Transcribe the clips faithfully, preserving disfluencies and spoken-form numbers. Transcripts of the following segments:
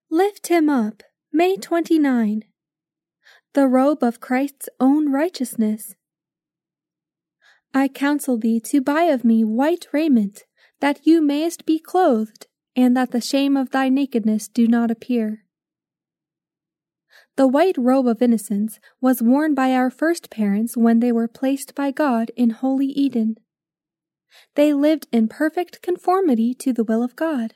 Lift him up, May twenty-ninth. The robe of Christ's own righteousness. I counsel thee to buy of me white raiment, that you mayest be clothed, and that the shame of thy nakedness do not appear. The white robe of innocence was worn by our first parents when they were placed by God in holy Eden. They lived in perfect conformity to the will of God.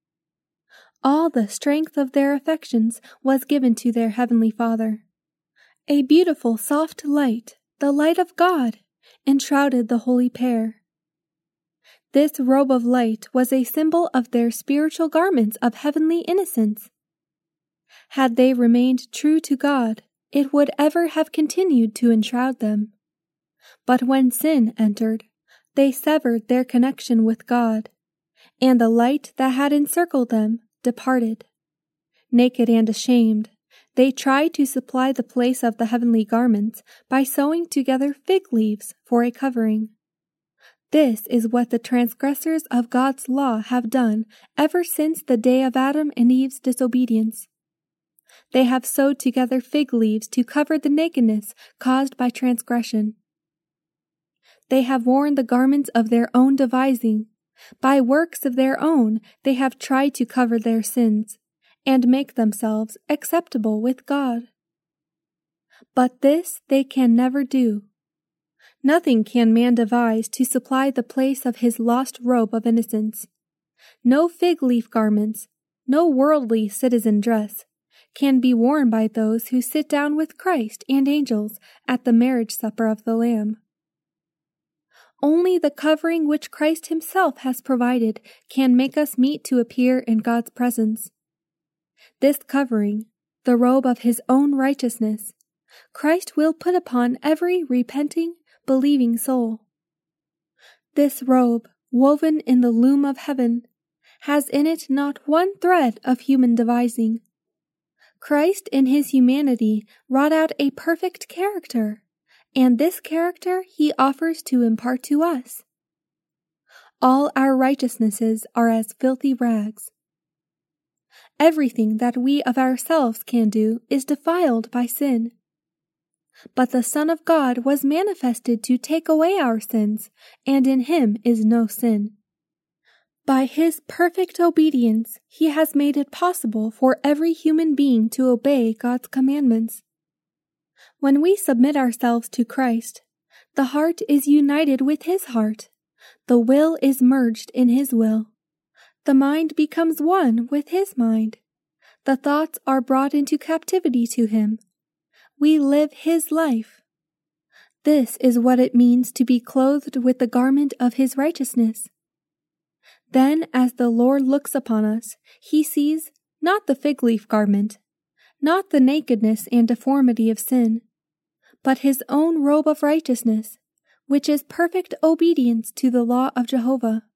All the strength of their affections was given to their heavenly Father. A beautiful soft light, the light of God, enshrouded the holy pair. This robe of light was a symbol of their spiritual garments of heavenly innocence. Had they remained true to God, it would ever have continued to enshroud them. But when sin entered, they severed their connection with God, and the light that had encircled them departed. Naked and ashamed, they tried to supply the place of the heavenly garments by sewing together fig leaves for a covering. This is what the transgressors of God's law have done ever since the day of Adam and Eve's disobedience. They have sewed together fig leaves to cover the nakedness caused by transgression. They have worn the garments of their own devising. By works of their own, they have tried to cover their sins and make themselves acceptable with God. But this they can never do. Nothing can man devise to supply the place of his lost robe of innocence. No fig leaf garments, no worldly citizen dress, can be worn by those who sit down with Christ and angels at the marriage supper of the Lamb. Only the covering which Christ himself has provided can make us meet to appear in God's presence. This covering, the robe of his own righteousness, Christ will put upon every repenting, believing soul. This robe, woven in the loom of heaven, has in it not one thread of human devising. Christ in his humanity wrought out a perfect character, and this character he offers to impart to us. All our righteousnesses are as filthy rags. Everything that we of ourselves can do is defiled by sin. But the Son of God was manifested to take away our sins, and in him is no sin. By his perfect obedience, he has made it possible for every human being to obey God's commandments. When we submit ourselves to Christ, the heart is united with his heart, the will is merged in his will, the mind becomes one with his mind, the thoughts are brought into captivity to him. We live his life. This is what it means to be clothed with the garment of his righteousness. Then, as the Lord looks upon us, he sees not the fig leaf garment, not the nakedness and deformity of sin, but his own robe of righteousness, which is perfect obedience to the law of Jehovah.